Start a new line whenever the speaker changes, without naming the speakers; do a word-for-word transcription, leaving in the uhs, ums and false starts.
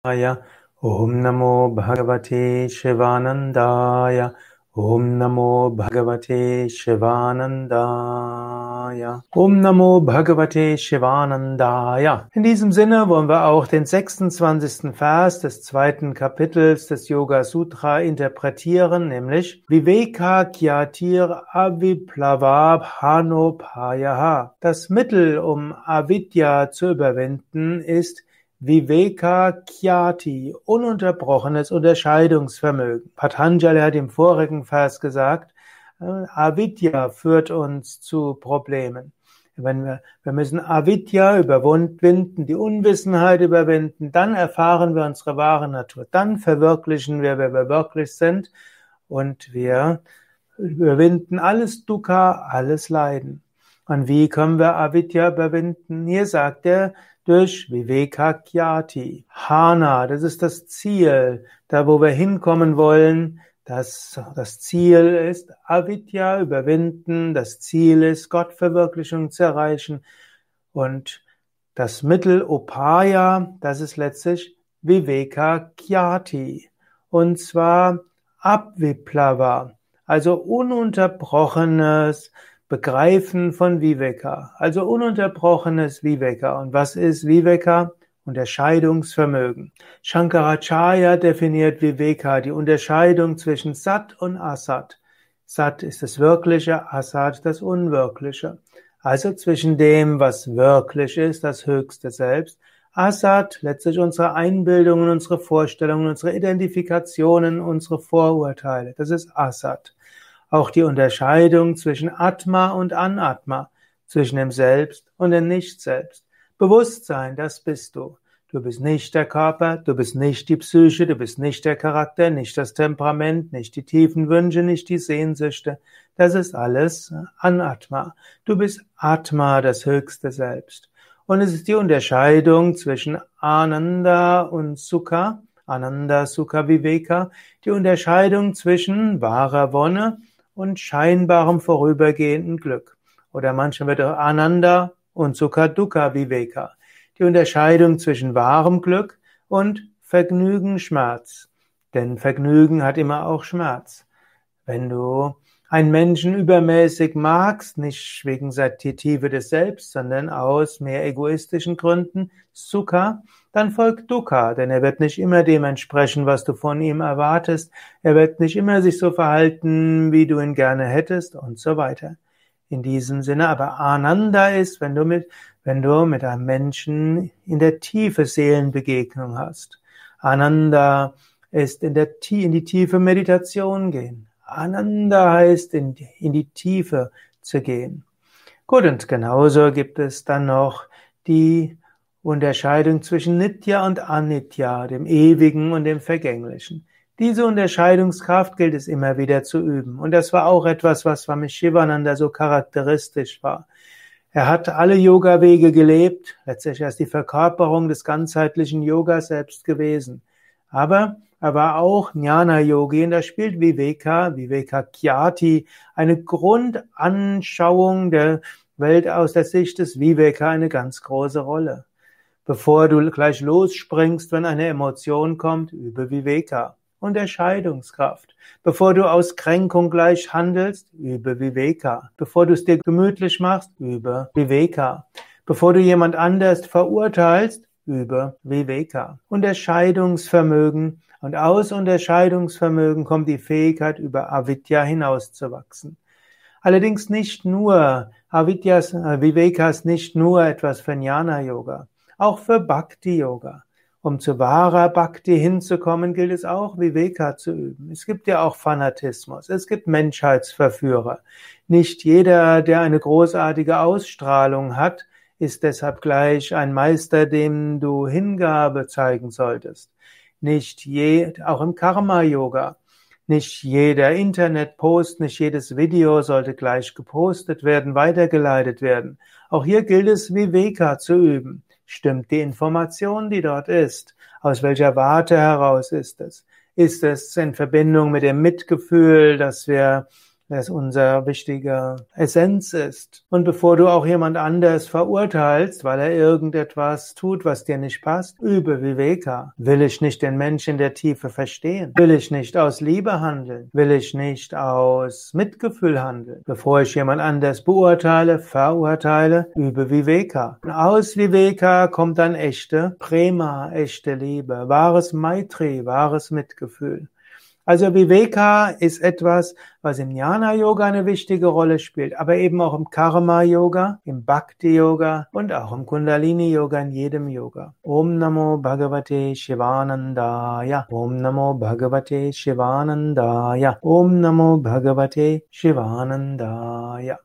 Aya. Om Namo Bhagavate Shivanandaya. Om Namo Bhagavate Shivanandaya. Om Namo Bhagavate Shivanandaya. In diesem Sinne wollen wir auch den sechsundzwanzigsten Vers des zweiten Kapitels des Yoga Sutra interpretieren, nämlich Viveka Kyatir Aviplava Bhanopayaha. Das Mittel, um Avidya zu überwinden, ist Viveka Kyati, ununterbrochenes Unterscheidungsvermögen. Patanjali hat im vorigen Vers gesagt, Avidya führt uns zu Problemen. Wenn wir, wir müssen Avidya überwinden, die Unwissenheit überwinden, dann erfahren wir unsere wahre Natur, dann verwirklichen wir, wer wir wirklich sind, und wir überwinden alles Dukkha, alles Leiden. Und wie können wir Avidya überwinden? Hier sagt er, durch Viveka Kyati. Hana, das ist das Ziel, da wo wir hinkommen wollen. Das, das Ziel ist Avidya überwinden, das Ziel ist Gottverwirklichung zu erreichen. Und das Mittel Upaya, das ist letztlich Viveka Kyati. Und zwar Abviplava, also ununterbrochenes Begreifen von Viveka, also ununterbrochenes Viveka. Und was ist Viveka? Unterscheidungsvermögen. Shankaracharya definiert Viveka, die Unterscheidung zwischen Sat und Asat. Sat ist das Wirkliche, Asat das Unwirkliche. Also zwischen dem, was wirklich ist, das höchste Selbst. Asat, letztlich unsere Einbildungen, unsere Vorstellungen, unsere Identifikationen, unsere Vorurteile. Das ist Asat. Auch die Unterscheidung zwischen Atma und Anatma, zwischen dem Selbst und dem Nicht-Selbst. Bewusstsein, das bist du. Du bist nicht der Körper, du bist nicht die Psyche, du bist nicht der Charakter, nicht das Temperament, nicht die tiefen Wünsche, nicht die Sehnsüchte. Das ist alles Anatma. Du bist Atma, das höchste Selbst. Und es ist die Unterscheidung zwischen Ananda und Sukha, Ananda, Sukha, Viveka, die Unterscheidung zwischen wahrer Wonne und scheinbarem vorübergehenden Glück. Oder manchmal wird auch Ananda und Sukha Dukkha Viveka. Die Unterscheidung zwischen wahrem Glück und Vergnügen, Schmerz. Denn Vergnügen hat immer auch Schmerz. Wenn du einen Menschen übermäßig magst, nicht wegen der Tiefe des Selbst, sondern aus mehr egoistischen Gründen, Sukha, dann folgt Dukkha, denn er wird nicht immer dem entsprechen, was du von ihm erwartest. Er wird nicht immer sich so verhalten, wie du ihn gerne hättest und so weiter. In diesem Sinne, aber Ananda ist, wenn du mit, wenn du mit einem Menschen in der Tiefe Seelenbegegnung hast. Ananda ist in der, in die tiefe Meditation gehen. Ananda heißt, in, in die Tiefe zu gehen. Gut, und genauso gibt es dann noch die Unterscheidung zwischen Nitya und Anitya, dem Ewigen und dem Vergänglichen. Diese Unterscheidungskraft gilt es immer wieder zu üben. Und das war auch etwas, was Swami Shivananda so charakteristisch war. Er hat alle Yoga-Wege gelebt, letztlich als die Verkörperung des ganzheitlichen Yoga selbst gewesen. Aber er war auch Jnana-Yogi und da spielt Viveka, Viveka Kyati, eine Grundanschauung der Welt aus der Sicht des Viveka eine ganz große Rolle. Bevor du gleich losspringst, wenn eine Emotion kommt, übe Viveka. Unterscheidungskraft. Bevor du aus Kränkung gleich handelst, übe Viveka. Bevor du es dir gemütlich machst, übe Viveka. Bevor du jemand anders verurteilst, übe Viveka. Unterscheidungsvermögen. Und aus Unterscheidungsvermögen kommt die Fähigkeit, über Avidya hinauszuwachsen. Allerdings nicht nur, Avidyas, Viveka ist nicht nur etwas für Jnana-Yoga. Auch für Bhakti-Yoga. Um zu wahrer Bhakti hinzukommen, gilt es auch, Viveka zu üben. Es gibt ja auch Fanatismus. Es gibt Menschheitsverführer. Nicht jeder, der eine großartige Ausstrahlung hat, ist deshalb gleich ein Meister, dem du Hingabe zeigen solltest. Nicht je, auch im Karma-Yoga. Nicht jeder Internetpost, nicht jedes Video sollte gleich gepostet werden, weitergeleitet werden. Auch hier gilt es, Viveka zu üben. Stimmt die Information, die dort ist? Aus welcher Warte heraus ist es? Ist es in Verbindung mit dem Mitgefühl, das wir das unsere wichtige Essenz ist. Und bevor du auch jemand anders verurteilst, weil er irgendetwas tut, was dir nicht passt, übe Viveka. Will ich nicht den Menschen in der Tiefe verstehen? Will ich nicht aus Liebe handeln? Will ich nicht aus Mitgefühl handeln? Bevor ich jemand anders beurteile, verurteile, übe Viveka. Und aus Viveka kommt dann echte Prema, echte Liebe, wahres Maitri, wahres Mitgefühl. Also Viveka ist etwas, was im Jnana-Yoga eine wichtige Rolle spielt, aber eben auch im Karma-Yoga, im Bhakti-Yoga und auch im Kundalini-Yoga, in jedem Yoga. Om Namo Bhagavate Shivanandaya. Om Namo Bhagavate Shivanandaya. Om Namo Bhagavate Shivanandaya.